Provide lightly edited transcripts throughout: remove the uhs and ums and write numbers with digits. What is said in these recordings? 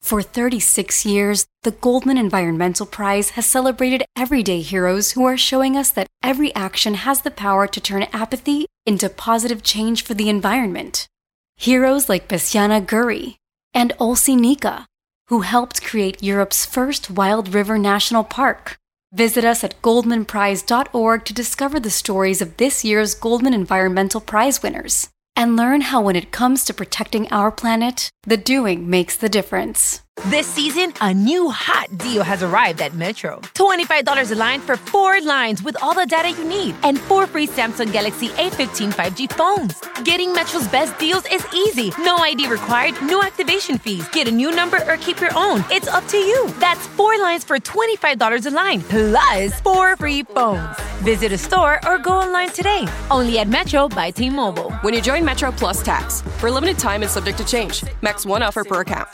For 36 years, the Goldman Environmental Prize has celebrated everyday heroes who are showing us that every action has the power to turn apathy into positive change for the environment. Heroes like Bessiana Guri and Olsi Nika, who helped create Europe's first wild river national park. Visit us at goldmanprize.org to discover the stories of this year's Goldman Environmental Prize winners and learn how when it comes to protecting our planet, the doing makes the difference. This season, a new hot deal has arrived at Metro. $25 a line for 4 lines with all the data you need and 4 free Samsung Galaxy A15 5G phones. Getting Metro's best deals is easy. No ID required, no activation fees. Get a new number or keep your own. It's up to you. That's 4 lines for $25 a line, plus 4 free phones. Visit a store or go online today. Only at Metro by T-Mobile. When you join Metro Plus Tax, for a limited time and subject to change. Max 1 offer per account.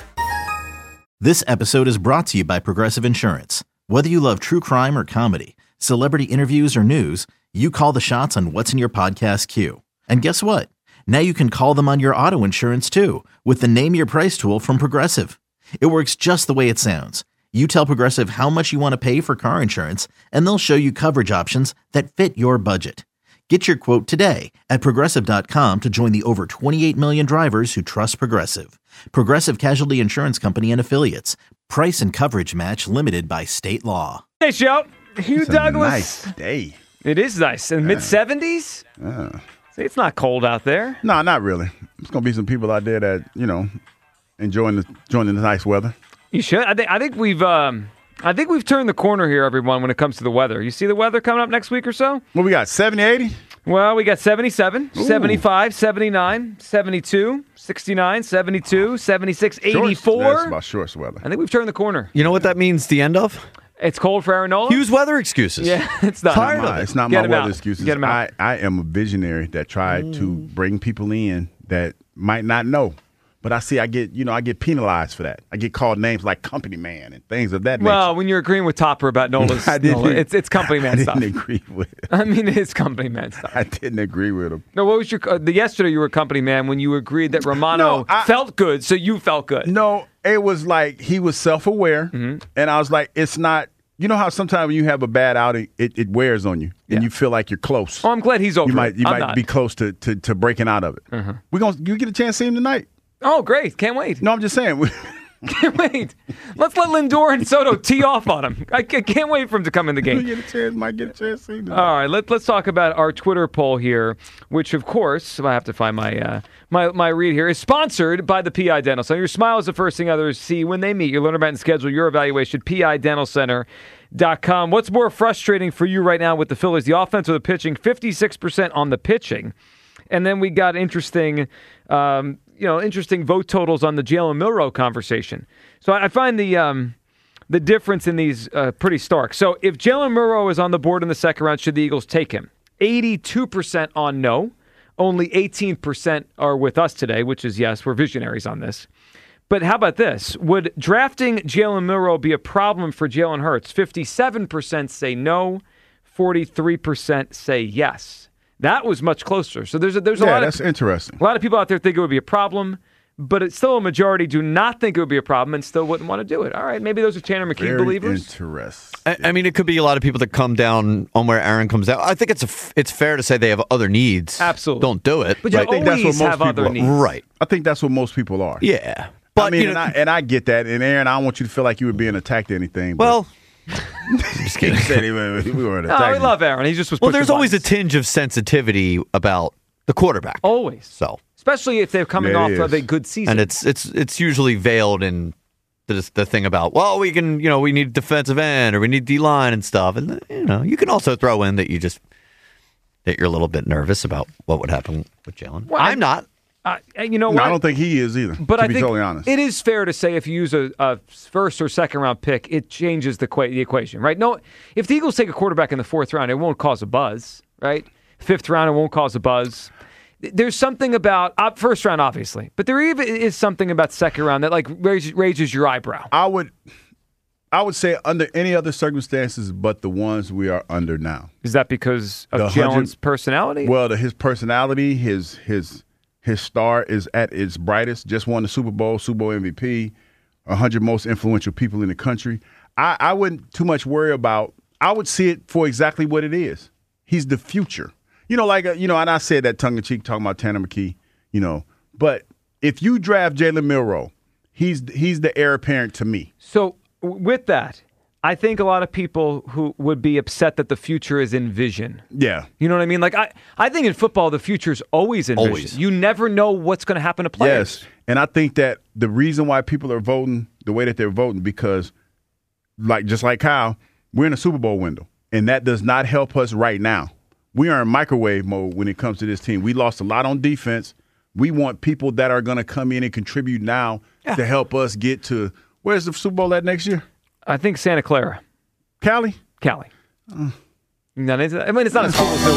This episode is brought to you by Progressive Insurance. Whether you love true crime or comedy, celebrity interviews or news, you call the shots on what's in your podcast queue. And guess what? Now you can call them on your auto insurance too with the Name Your Price tool from Progressive. It works just the way it sounds. You tell Progressive how much you want to pay for car insurance, and they'll show you coverage options that fit your budget. Get your quote today at Progressive.com to join the over 28 million drivers who trust Progressive. Progressive Casualty Insurance Company and Affiliates. Price and coverage match limited by state law. Hey, show. Hugh Douglas. Nice day. It is nice. In mid-70s? See, it's not cold out there. No, not really. There's going to be some people out there that, enjoying the nice weather. You should. I think we've turned the corner here, everyone, when it comes to the weather. You see the weather coming up next week or so? What we got, 70, 80? Well, we got 77, Ooh. 75, 79, 72, 69, 72, 76, 84. That's about shorts weather. I think we've turned the corner. You know what that means the end of? It's cold for Aaron Nola? Hugh's weather excuses. Yeah, it's not. Tired of it. It's not Get my him weather out. excuses. Get him out. I am a visionary that tried to bring people in that might not know. But I get penalized for that. I get called names like company man and things of that nature. Well, when you're agreeing with Topper about Nola's, it's company man stuff. I didn't agree with it. I mean, it's company man stuff. I didn't agree with him. No, what was your yesterday? You were a company man when you agreed that Romano felt good, so you felt good. No, it was like he was self-aware, and I was like, it's not. You know how sometimes when you have a bad outing, it wears on you, and you feel like you're close. Oh, I'm glad he's over. You might be close to breaking out of it. You get a chance to see him tonight. Oh, great. Can't wait. No, I'm just saying. Can't wait. Let's let Lindor and Soto tee off on him. I can't wait for him to come in the game. Might get a chance to see him. All right, let's talk about our Twitter poll here, which, of course, I have to find my read here, is sponsored by the PI Dental Center. Your smile is the first thing others see when they meet. You learn about and schedule your evaluation at PIDentalCenter.com. What's more frustrating for you right now with the Phillies, the offense or the pitching? 56% on the pitching. And then we got interesting vote totals on the Jalen Milroe conversation. So I find the difference in these pretty stark. So if Jalen Milroe is on the board in the second round, should the Eagles take him? 82% on no. Only 18% are with us today, which is yes, we're visionaries on this. But how about this? Would drafting Jalen Milroe be a problem for Jalen Hurts? 57% say no. 43% say yes. That was much closer. So there's a lot. That's interesting. A lot of people out there think it would be a problem, but it's still a majority do not think it would be a problem and still wouldn't want to do it. All right, maybe those are Tanner McKee believers. Interesting. I mean, it could be a lot of people that come down on where Aaron comes down. I think it's fair to say they have other needs. Absolutely. Don't do it. But you always have other needs. Right. I think that's what most people are. Yeah. But, I mean, I get that. And Aaron, I don't want you to feel like you were being attacked or anything. Well, just kidding. He said we weren't attacking. No, we love Aaron. He just was. Well, there's always a tinge of sensitivity about the quarterback. Always. So, especially if they're coming off of a good season, and it's usually veiled in the thing about we need defensive end or we need D line and stuff, and you can also throw in that you're a little bit nervous about what would happen with Jalen. Well, I'm not. You know what? No, I don't think he is either. But to I be think totally honest, it is fair to say if you use a first or second round pick, it changes the equation, right? No, if the Eagles take a quarterback in the fourth round, it won't cause a buzz, right? Fifth round, it won't cause a buzz. There's something about first round, obviously, but there even is something about second round that raises your eyebrow. I would say under any other circumstances but the ones we are under now. Is that because of Jalen's personality? Well, his personality, his star is at its brightest. Just won the Super Bowl MVP. 100 most influential people in the country. I wouldn't too much worry about. I would see it for exactly what it is. He's the future. And I said that tongue in cheek talking about Tanner McKee. But if you draft Jalen Milroe, he's the heir apparent to me. So with that, I think a lot of people who would be upset that the future is in vision. Yeah. You know what I mean? Like I think in football the future is always in vision. You never know what's going to happen to players. Yes. And I think that the reason why people are voting the way that they're voting because just like Kyle, we're in a Super Bowl window, and that does not help us right now. We are in microwave mode when it comes to this team. We lost a lot on defense. We want people that are going to come in and contribute now to help us get to – where's the Super Bowl at next year? I think Santa Clara. Cali? Cali. No, it's not a Super Bowl.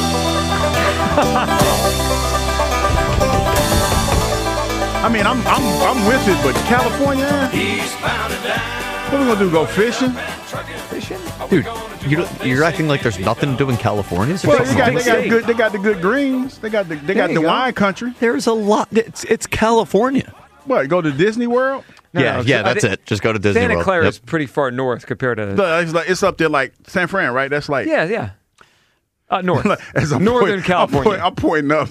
I mean, I'm with it, but California? What are we going to do, go fishing? Dude, you're acting like there's nothing to do in California? Well, they got the good greens. They got the wine country. There's a lot. It's California. What, go to Disney World? No, that's it. Just go to Disney World. Santa Clara is pretty far north compared to... It's up there like San Fran, right? That's like... Yeah. North. Northern California. I'm pointing up.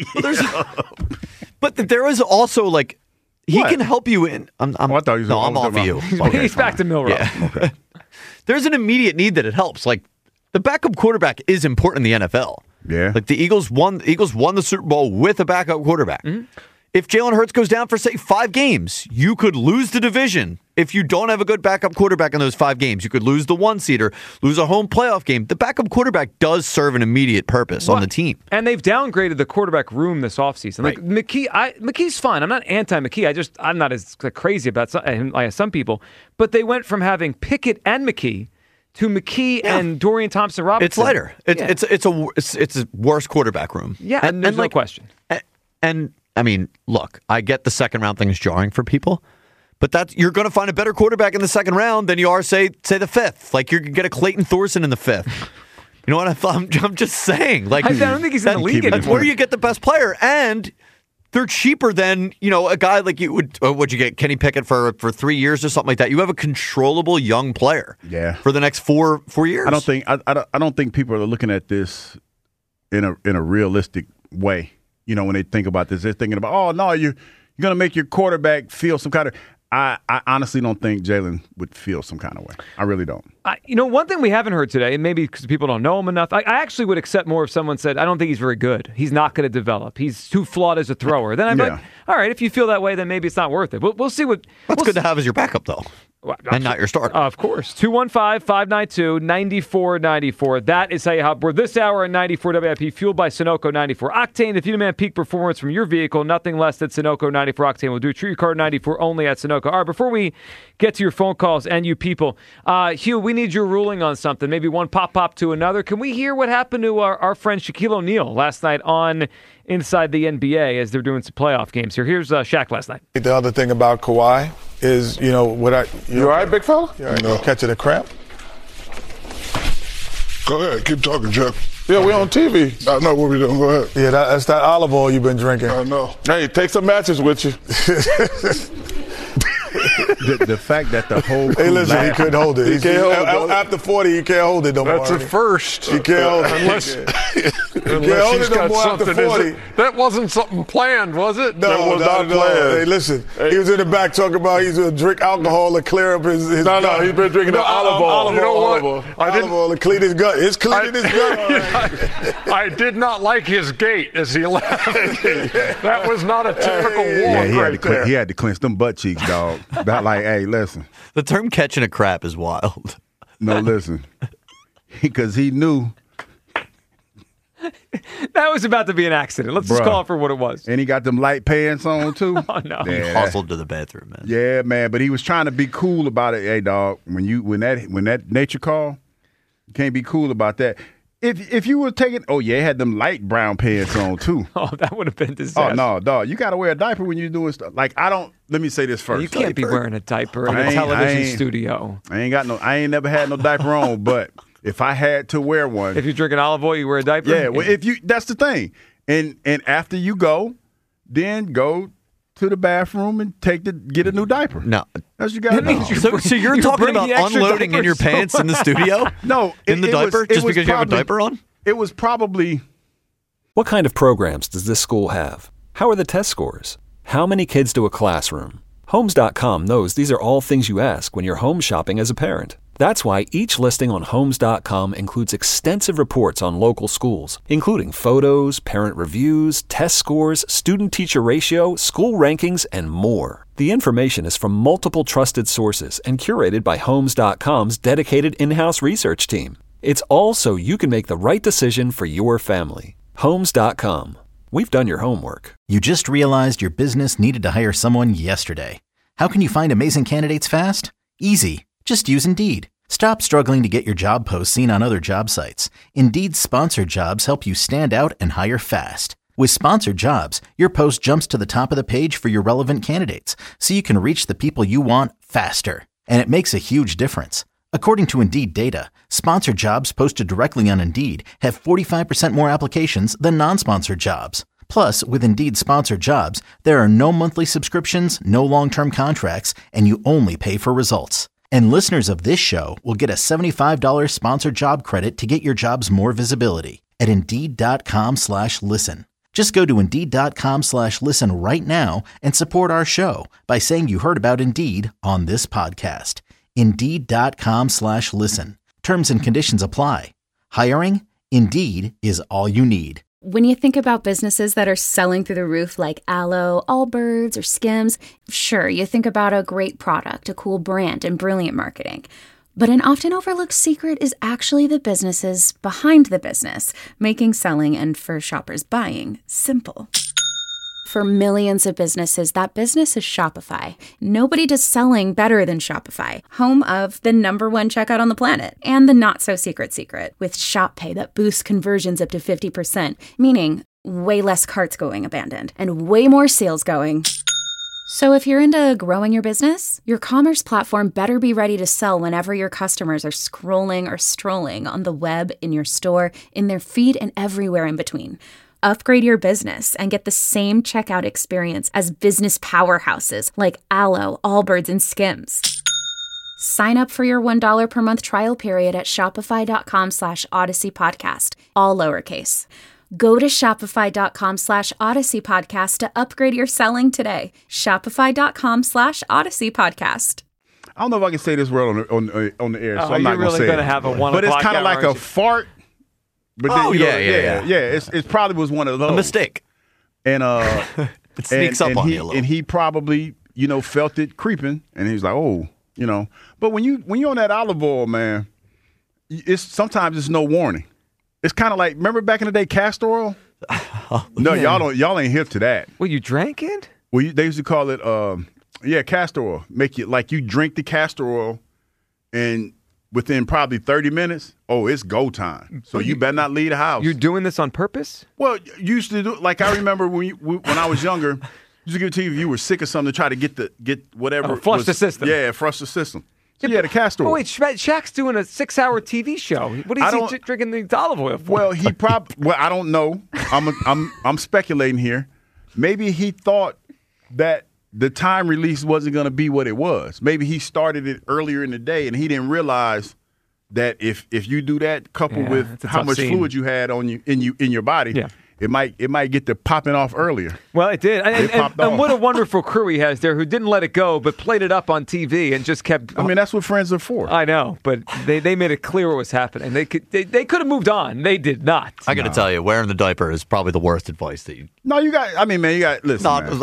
But there is also like... He can help you in... I thought he was... No, I'm off of you. He's back to Milroe. Yeah. There's an immediate need that it helps. Like, the backup quarterback is important in the NFL. Yeah. Like, the Eagles won the Super Bowl with a backup quarterback. Mm-hmm. If Jalen Hurts goes down for, say, 5 games, you could lose the division. If you don't have a good backup quarterback in those 5 games, you could lose the 1-seeder, lose a home playoff game. The backup quarterback does serve an immediate purpose on the team. And they've downgraded the quarterback room this offseason. Like McKee's fine. I'm not anti-McKee. I'm not as crazy about him like some people. But they went from having Pickett and McKee to McKee and Dorian Thompson-Robinson. It's lighter. It's a worse quarterback room. Yeah, and there's no question. And I mean, look, I get the second round thing is jarring for people, but you're going to find a better quarterback in the second round than you are, say the fifth. Like you're going to get a Clayton Thorson in the fifth. You know what? I'm just saying. Like I don't think he's in the league anymore. That's where you get the best player, and they're cheaper than a guy like you would. Would you get Kenny Pickett for 3 years or something like that? You have a controllable young player. Yeah. For the next 4 years. I don't think people are looking at this in a realistic way. When they think about this, they're thinking about, oh, no, you're going to make your quarterback feel some kind of – I honestly don't think Jalen would feel some kind of way. I really don't. One thing we haven't heard today, and maybe because people don't know him enough, I actually would accept more if someone said, I don't think he's very good. He's not going to develop. He's too flawed as a thrower. Then I'm like, all right, if you feel that way, then maybe it's not worth it. We'll see what – That's good to have as your backup, though. And not your starter. Of course. 215-592-9494. That is how you hop aboard this hour at 94 WIP, fueled by Sunoco 94 Octane. If you demand peak performance from your vehicle, nothing less than Sunoco 94 Octane will do. True Car 94 only at Sunoco. All right, before we get to your phone calls and you people, Hugh, we need your ruling on something. Maybe one pop to another. Can we hear what happened to our friend Shaquille O'Neal last night on Inside the NBA as they're doing some playoff games here? Here's Shaq last night. The other thing about Kawhi is, you all right, big fella? Catching a cramp? Go ahead, keep talking, Jeff. Yeah, we on TV. I know what we're doing. Go ahead. Yeah, that's that olive oil you've been drinking. I know. Hey, take some matches with you. The fact that the whole hey, listen, he couldn't hold it. He can't hold it. After 40, he can't hold it no more. That's at first. He can't hold it. Unless he's got something. That wasn't something planned, was it? No, that was not planned. Hey, listen, he was in the back talking about he's going to drink alcohol to clear up his gut. No, he's been drinking olive oil. You know what? Olive oil to clean his gut. It's cleaning his gut. I did not like his gait as he left. That was not a typical walk he had to clench them butt cheeks, dog. About like, hey, listen. The term catching a crap is wild. No, listen. Because he knew. That was about to be an accident. Let's just call it for what it was. And he got them light pants on, too. Oh, no. He hustled to the bathroom, man. Yeah, man. But he was trying to be cool about it. Hey, dog, when that nature call, you can't be cool about that. If you were taking, he had them light brown pants on, too. Oh, that would have been disaster. Oh, no, dog. You got to wear a diaper when you're doing stuff. Like, let me say this first. You can't be wearing a diaper in a television studio. I ain't never had no diaper on, but if I had to wear one. If you're drinking olive oil, you wear a diaper? Yeah, well, that's the thing. And after you go, then go to the bathroom and get a new diaper. No, That's what you got to do. So you're talking about unloading in your pants in the studio? No. In the diaper? Just because you have a diaper on? It was probably... What kind of programs does this school have? How are the test scores? How many kids to a classroom? Homes.com knows these are all things you ask when you're home shopping as a parent. That's why each listing on Homes.com includes extensive reports on local schools, including photos, parent reviews, test scores, student-teacher ratio, school rankings, and more. The information is from multiple trusted sources and curated by Homes.com's dedicated in-house research team. It's all so you can make the right decision for your family. Homes.com. We've done your homework. You just realized your business needed to hire someone yesterday. How can you find amazing candidates fast? Easy. Just use Indeed. Stop struggling to get your job posts seen on other job sites. Indeed's sponsored jobs help you stand out and hire fast. With sponsored jobs, your post jumps to the top of the page for your relevant candidates, so you can reach the people you want faster. And it makes a huge difference. According to Indeed data, sponsored jobs posted directly on Indeed have 45% more applications than non-sponsored jobs. Plus, with Indeed sponsored jobs, there are no monthly subscriptions, no long-term contracts, and you only pay for results. And listeners of this show will get a $75 sponsored job credit to get your jobs more visibility at Indeed.com/listen. Just go to Indeed.com/listen right now and support our show by saying you heard about Indeed on this podcast. Indeed.com/listen. Terms and conditions apply. Hiring? Indeed is all you need. When you think about businesses that are selling through the roof like Aloe, Allbirds, or Skims, sure, you think about a great product, a cool brand, and brilliant marketing. But an often overlooked secret is actually the businesses behind the business, making selling and for shoppers buying simple. For millions of businesses, that business is Shopify. Nobody does selling better than Shopify, home of the #1 checkout on the planet, and the not-so-secret secret, with Shop Pay that boosts conversions up to 50%, meaning way less carts going abandoned, and way more sales going. So if you're into growing your business, your commerce platform better be ready to sell whenever your customers are scrolling or strolling on the web, in your store, in their feed, and everywhere in between. Upgrade your business and get the same checkout experience as business powerhouses like Aloe, Allbirds, and Skims. Sign up for your $1 per month trial period at shopify.com/Odyssey Podcast, all lowercase. Go to shopify.com/Odyssey Podcast to upgrade your selling today. Shopify.com/Odyssey Podcast. I don't know if I can say this word on the air, so I'm not really going to say to have a 1 But it's o'clock kind of like hour, a fart. But then, it probably was one of those. A mistake. And it sneaks up on you a little. And he probably, felt it creeping, and he was like, "Oh, But when you're on that olive oil, man, sometimes it's no warning. It's kind of like, remember back in the day, castor oil? No, y'all ain't hip to that. Well, you drank it? Well, they used to call it, castor oil. Make you like you drink the castor oil, and within probably 30 minutes, it's go time. So you better not leave the house. You're doing this on purpose? Well, you used to do, like I remember when I was younger, you used to give it to you if you were sick or something to try to get whatever. Flush the system. Yeah, flush the system. So the castor oil. Oh, wait, Shaq's doing a 6-hour TV show. What is he drinking the olive oil for? Well, I don't know. I'm speculating here. Maybe he thought that the time release wasn't going to be what it was. Maybe he started it earlier in the day, and he didn't realize that if you do that, coupled with how much fluid you had on you in your body, it might get to popping off earlier. Well, it did, and what a wonderful crew he has there, who didn't let it go, but played it up on TV and just kept. I mean, that's what friends are for. I know, but they made it clear what was happening. They could have moved on. They did not. I got to tell you, wearing the diaper is probably the worst advice that you. No, you got. I mean, man, you got. Listen, man.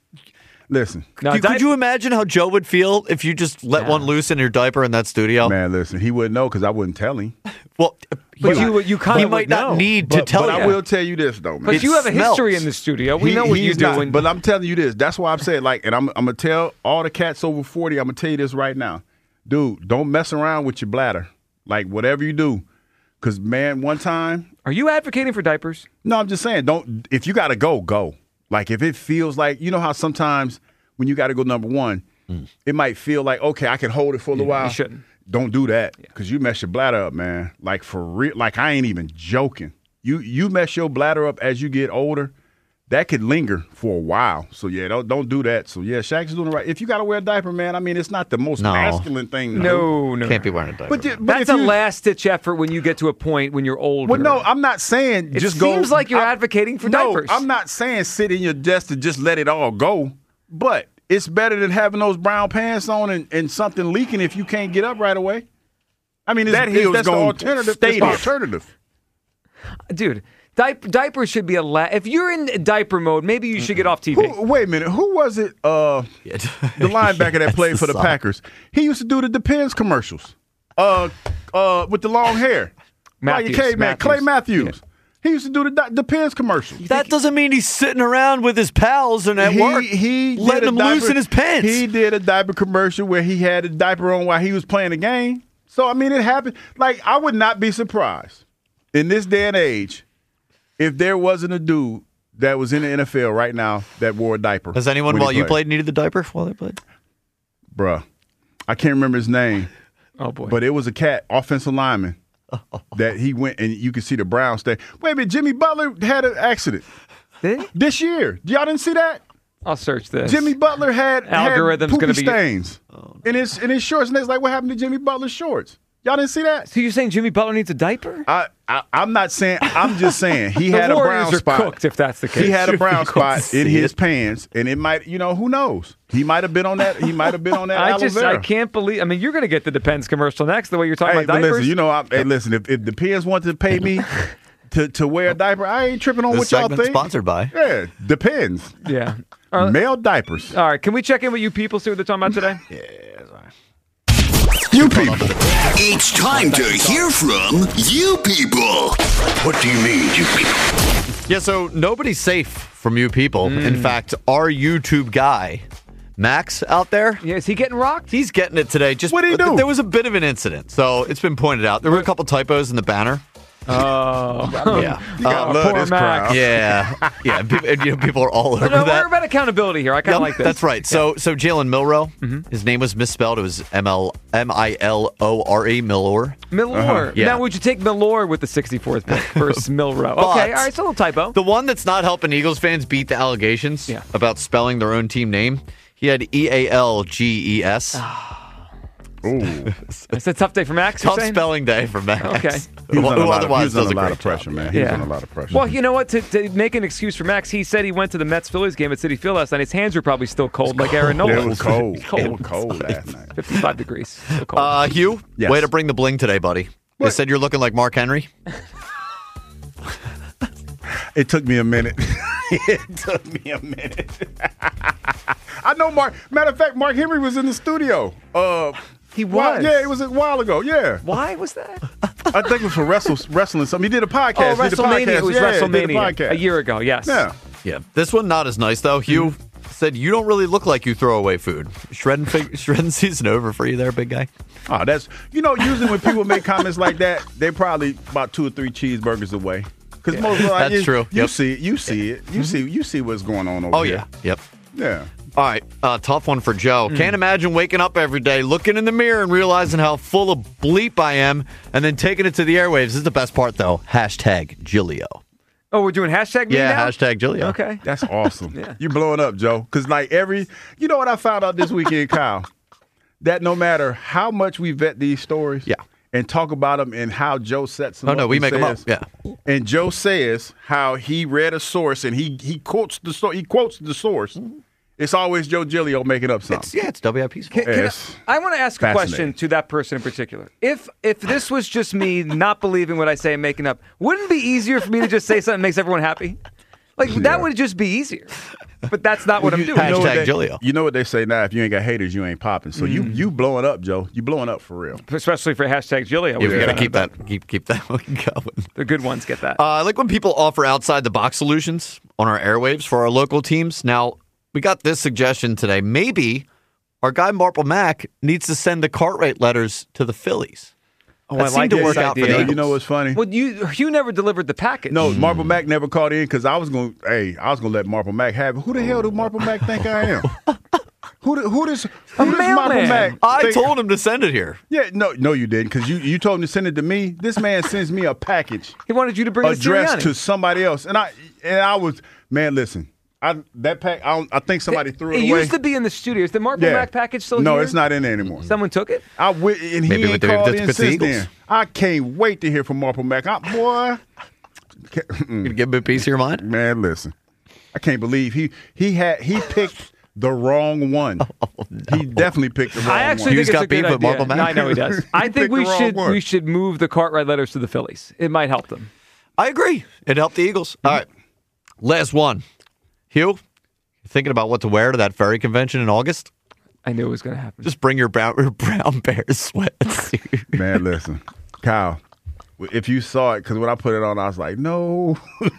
Listen. Could you imagine how Joe would feel if you just let one loose in your diaper in that studio? Man, listen, he wouldn't know because I wouldn't tell him. Well, but you kind he of might not need to tell you. But I will tell you this, though, man. But you have a history in the studio. We know what you're doing. But I'm telling you this. That's why I'm saying, and I'm going to tell all the cats over 40, I'm going to tell you this right now. Dude, don't mess around with your bladder. Like, whatever you do. Because, man, one time. Are you advocating for diapers? No, I'm just saying, if you got to go. Like, if it feels like, you know how sometimes when you got to go number one, it might feel like, okay, I can hold it for a little while. You shouldn't. Don't do that because you mess your bladder up, man. Like, for real. Like, I ain't even joking. You mess your bladder up as you get older, that could linger for a while. So, yeah, don't do that. So, yeah, Shaq's doing it right. If you got to wear a diaper, man, I mean, it's not the most masculine thing to do. No. Can't be wearing a diaper. But that's a last-ditch effort when you get to a point when you're older. Well, no, I'm not saying just go. It seems like you're advocating for diapers. No, I'm not saying sit in your desk and just let it all go. But it's better than having those brown pants on and something leaking if you can't get up right away. I mean, that's the alternative. That's the alternative. Dude. Diapers should be if you're in diaper mode, maybe you should get off TV. Wait a minute. Who was it? The linebacker that played for the Packers. He used to do the Depends commercials. With the long hair. Clay Matthews. Yeah. He used to do the Depends commercials. That doesn't mean he's sitting around with his pals and at work. He letting him loose in his pants. He did a diaper commercial where he had a diaper on while he was playing the game. So, I mean, it happened. Like, I would not be surprised in this day and age if there wasn't a dude that was in the NFL right now that wore a diaper. Has anyone while you played needed the diaper while they played? Bruh. I can't remember his name. Oh, boy. But it was a cat, offensive lineman, that he went and you could see the brown stain. Wait a minute, Jimmy Butler had an accident. Did he? This year. Y'all didn't see that? I'll search this. Jimmy Butler had poopy stains in his shorts. And it's like, what happened to Jimmy Butler's shorts? Y'all didn't see that? So you're saying Jimmy Butler needs a diaper? I'm not saying. I'm just saying he had a brown spot. Cooked if that's the case. He had a brown spot in his pants, and it might, who knows? He might have been on that. He might have been on that. I can't believe. I mean, you're going to get the Depends commercial next. The way you're talking about diapers. Listen, if Depends wanted to pay me to wear a diaper, I ain't tripping on what y'all think. Sponsored by. Yeah, Depends. Yeah. Male diapers. All right, can we check in with you people, see what they're talking about today? Yeah, sorry. You people. It's time to hear from you people. What do you mean, you people? Yeah, so nobody's safe from you people. In fact, our YouTube guy, Max, out there. Yeah, is he getting rocked? He's getting it today. What did he do? There was a bit of an incident, so it's been pointed out. There were a couple typos in the banner. Oh, yeah. You gotta love this crowd. Yeah, yeah. People are all over that. We're about accountability here. I kind of like this. That's right. So Jalen Milroe, his name was misspelled. It was Milore, Milore. Milore. Yeah. Now, would you take Milore with the 64th pick versus Milroe? Okay, all right, it's a little typo. The one that's not helping Eagles fans beat the allegations about spelling their own team name. He had EALGES. Ooh. It's a tough day for Max. Tough spelling day for Max. Okay. He was under a lot of pressure, man. He was under a lot of pressure. Well, you know what? To make an excuse for Max, he said he went to the Mets-Phillies game at Citi Field last night. His hands were probably still cold, like Aaron Nola. It was cold. It was cold last night. 55 degrees. Still cold. Hugh, yes. Way to bring the bling today, buddy. What? They said you're looking like Mark Henry. It took me a minute. I know Mark. Matter of fact, Mark Henry was in the studio. He was? Yeah, it was a while ago. Yeah. Why was that? I think it was for wrestling something. He did a podcast. WrestleMania. It was WrestleMania. A year ago, yes. Yeah. This one not as nice, though. Hugh said you don't really look like you throw away food. Shredding season over for you there, big guy. Oh, that's, usually when people make comments like that, they're probably about 2 or 3 cheeseburgers away. Because most of that's true. You see it. You see what's going on over here. Oh, yeah. Yep. Yeah. All right, tough one for Joe. Can't imagine waking up every day, looking in the mirror and realizing how full of bleep I am, and then taking it to the airwaves. This is the best part, though. #Gilio. Oh, we're doing hashtag me now? Yeah, #Gilio. Okay. That's awesome. You're blowing up, Joe. Because you know what I found out this weekend, Kyle? That no matter how much we vet these stories and talk about them and how Joe sets them up. Oh, no, we make them up. Yeah. And Joe says how he read a source and he quotes the source. It's always Joe Gilio making up something. It's WIP's fault. I want to ask a question to that person in particular. If this was just me not believing what I say and making up, wouldn't it be easier for me to just say something that makes everyone happy? That would just be easier. But that's not what I'm doing. #Gilio. You know what they say now? If you ain't got haters, you ain't popping. So you blowing up, Joe. You blowing up for real. Especially for #Gilio. We got to keep that going. The good ones get that. I like when people offer outside the box solutions on our airwaves for our local teams. Now, we got this suggestion today. Maybe our guy Marple Mack needs to send the Cartwright letters to the Phillies. Oh, that seemed to work out for the Eagles. You know what's funny? Well, you never delivered the package. No, Marple Mack never called in because I was gonna let Marple Mack have it. Who the hell do Marple Mack think I am? Who does mailman. Michael Mack? I told him to send it here. Yeah, no, you didn't, because you told him to send it to me. This man sends me a package. He wanted you to bring it addressed to somebody else, and I was, man. Listen, I think somebody threw it away. It used to be in the studio. Is the Marple Mack package still here? No, it's not in there anymore. Someone took it? And he ain't called in since then. I can't wait to hear from Marple Mack. Boy. You give him a piece of your mind? Man, listen. I can't believe he picked the wrong one. Oh, no. He definitely picked the wrong one. I actually think it's a good idea. Marple Mack? No, I know he does. I think we should move the Cartwright letters to the Phillies. It might help them. I agree. It helped the Eagles. All right. Last one. Hugh, thinking about what to wear to that Ferry convention in August? I knew it was going to happen. Just bring your brown Bears sweats. Man, listen. Kyle, if you saw it, because when I put it on, I was like, no.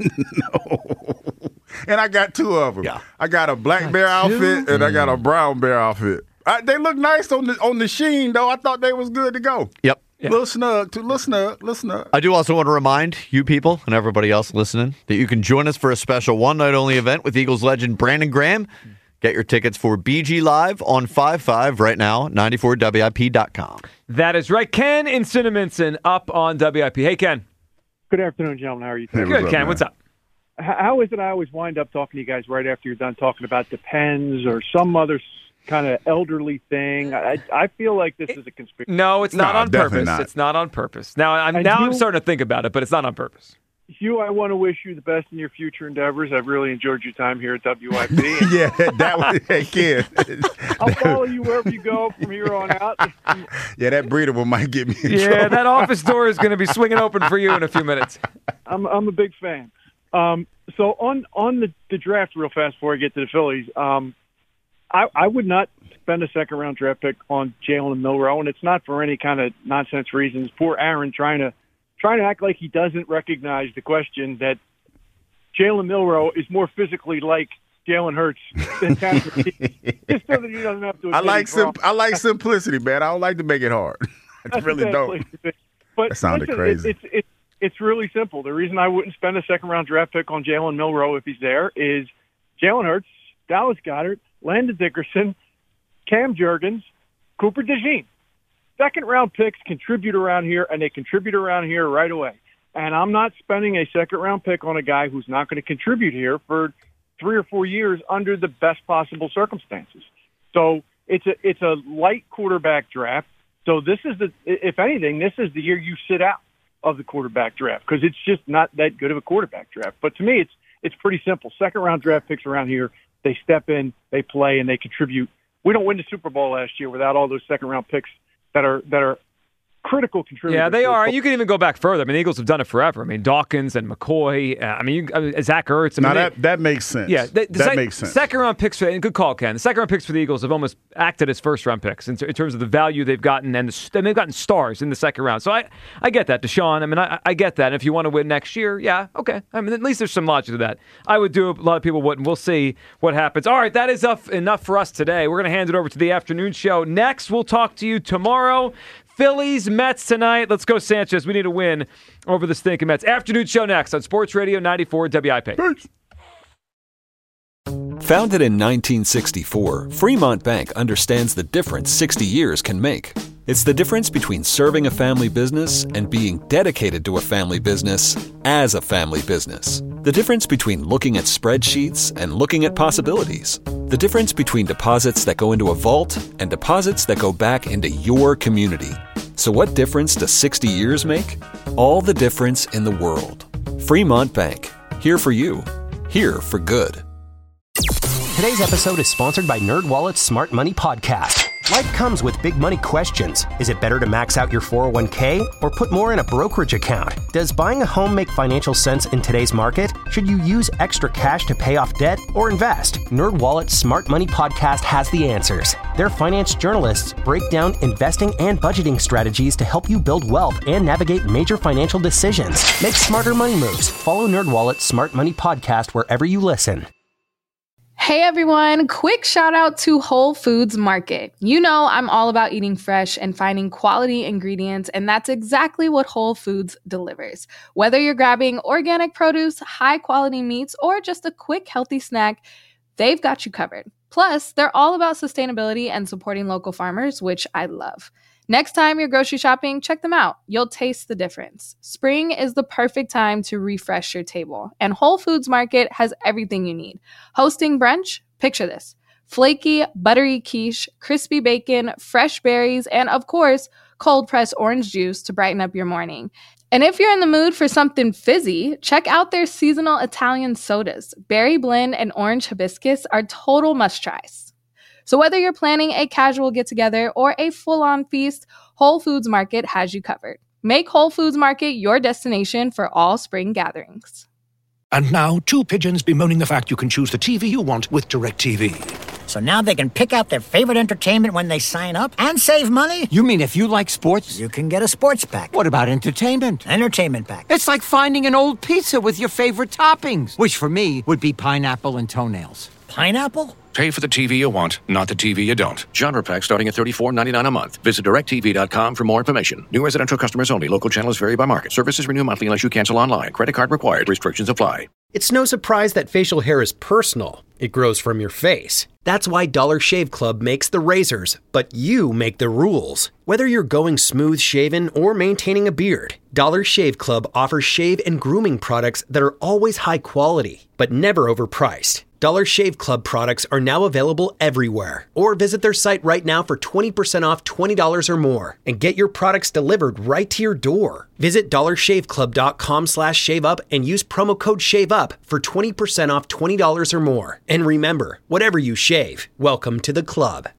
And I got two of them. Yeah. I got a black bear outfit and I got a brown bear outfit. They look nice on the sheen, though. I thought they was good to go. Yep. Little snug. I do also want to remind you people and everybody else listening that you can join us for a special one-night-only event with Eagles legend Brandon Graham. Get your tickets for BG Live on 5/5 right now at 94WIP.com. That is right. Ken in Cinnaminson up on WIP. Hey, Ken. Good afternoon, gentlemen. How are you today? Good, Ken. What's up? How is it I always wind up talking to you guys right after you're done talking about Depends or some other kind of elderly thing? I feel like this is a conspiracy. No, it's not on purpose. Not. It's not on purpose. Now I'm starting to think about it, but it's not on purpose. Hugh, I want to wish you the best in your future endeavors. I've really enjoyed your time here at WIP. Yeah, that was, hey, kid. I'll follow you wherever you go from here on out. Yeah, that breathable might get me in trouble. Yeah, that office door is going to be swinging open for you in a few minutes. I'm a big fan. So on the draft, real fast before I get to the Phillies, I would not spend a second-round draft pick on Jalen Milroe, and it's not for any kind of nonsense reasons. Poor Aaron trying to act like he doesn't recognize the question that Jalen Milroe is more physically like Jalen Hurts than Patrick Mahomes. Just so that he doesn't have to. I like simplicity, man. I don't like to make it hard. I really don't. But that sounded crazy. It's really simple. The reason I wouldn't spend a second-round draft pick on Jalen Milroe if he's there is Jalen Hurts, Dallas Goedert, Landon Dickerson, Cam Jurgens, Cooper DeJean. Second-round picks contribute around here, and they contribute around here right away. And I'm not spending a second-round pick on a guy who's not going to contribute here for 3 or 4 years under the best possible circumstances. So it's a light quarterback draft. So this is if anything, this is the year you sit out of the quarterback draft because it's just not that good of a quarterback draft. But to me, it's pretty simple. Second-round draft picks around here, they step in, they play, and they contribute. We don't win the Super Bowl last year without all those second-round picks that are critical contributors. Yeah, they are. You can even go back further. I mean, the Eagles have done it forever. I mean, Dawkins and McCoy. Zach Ertz. That makes sense. Yeah, that makes sense. Second-round picks, and good call, Ken. The second-round picks for the Eagles have almost acted as first-round picks in terms of the value they've gotten, and they've gotten stars in the second round. So I get that, Deshaun. I mean, I get that. And if you want to win next year, yeah, okay. I mean, at least there's some logic to that. I would do. A lot of people wouldn't. We'll see what happens. All right, that is enough for us today. We're going to hand it over to the afternoon show. Next, we'll talk to you tomorrow. Phillies, Mets tonight. Let's go, Sanchez. We need a win over the stinking Mets. Afternoon show next on Sports Radio 94 WIP. Peace. Founded in 1964, Fremont Bank understands the difference 60 years can make. It's the difference between serving a family business and being dedicated to a family business as a family business. The difference between looking at spreadsheets and looking at possibilities. The difference between deposits that go into a vault and deposits that go back into your community. So what difference does 60 years make? All the difference in the world. Fremont Bank. Here for you. Here for good. Today's episode is sponsored by NerdWallet's Smart Money Podcast. Life comes with big money questions. Is it better to max out your 401k or put more in a brokerage account? Does buying a home make financial sense in today's market? Should you use extra cash to pay off debt or invest? NerdWallet's Smart Money Podcast has the answers. Their finance journalists break down investing and budgeting strategies to help you build wealth and navigate major financial decisions. Make smarter money moves. Follow NerdWallet's Smart Money Podcast wherever you listen. Hey everyone, quick shout out to Whole Foods Market. You know I'm all about eating fresh and finding quality ingredients, and that's exactly what Whole Foods delivers. Whether you're grabbing organic produce, high quality meats, or just a quick healthy snack, they've got you covered. Plus, they're all about sustainability and supporting local farmers, which I love. Next time you're grocery shopping, check them out. You'll taste the difference. Spring is the perfect time to refresh your table, and Whole Foods Market has everything you need. Hosting brunch? Picture this. Flaky, buttery quiche, crispy bacon, fresh berries, and of course, cold-pressed orange juice to brighten up your morning. And if you're in the mood for something fizzy, check out their seasonal Italian sodas. Berry blend and orange hibiscus are total must-tries. So whether you're planning a casual get-together or a full-on feast, Whole Foods Market has you covered. Make Whole Foods Market your destination for all spring gatherings. And now, two pigeons bemoaning the fact you can choose the TV you want with DirecTV. So now they can pick out their favorite entertainment when they sign up and save money? You mean if you like sports? You can get a sports pack. What about entertainment? Entertainment pack. It's like finding an old pizza with your favorite toppings, which for me would be pineapple and toenails. Pineapple? Pay for the TV you want, not the TV you don't. Genre pack starting at $34.99 a month. Visit DirecTV.com for more information. New residential customers only. Local channels vary by market. Services renew monthly unless you cancel online. Credit card required. Restrictions apply. It's no surprise that facial hair is personal. It grows from your face. That's why Dollar Shave Club makes the razors, but you make the rules. Whether you're going smooth shaven or maintaining a beard, Dollar Shave Club offers shave and grooming products that are always high quality, but never overpriced. Dollar Shave Club products are now available everywhere. Or visit their site right now for 20% off $20 or more and get your products delivered right to your door. Visit dollarshaveclub.com/shaveup and use promo code SHAVEUP for 20% off $20 or more. And remember, whatever you shave, welcome to the club.